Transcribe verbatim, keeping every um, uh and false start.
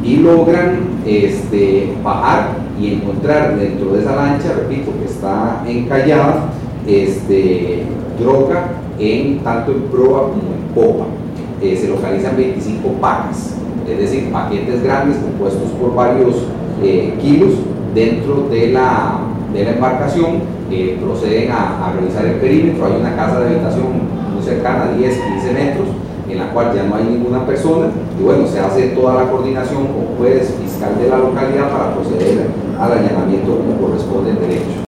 y logran este, bajar y encontrar dentro de esa lancha, repito, que está encallada, este, droga en, tanto en proa como en popa. Eh, se localizan veinticinco pacas, es decir, paquetes grandes compuestos por varios eh, kilos dentro de la, de la embarcación. Eh, proceden a, a revisar el perímetro. Hay una casa de habitación muy cercana, diez a quince metros, en la cual ya no hay ninguna persona, y bueno, se hace toda la coordinación con juez, fiscal de la localidad para proceder al allanamiento como corresponde en derecho.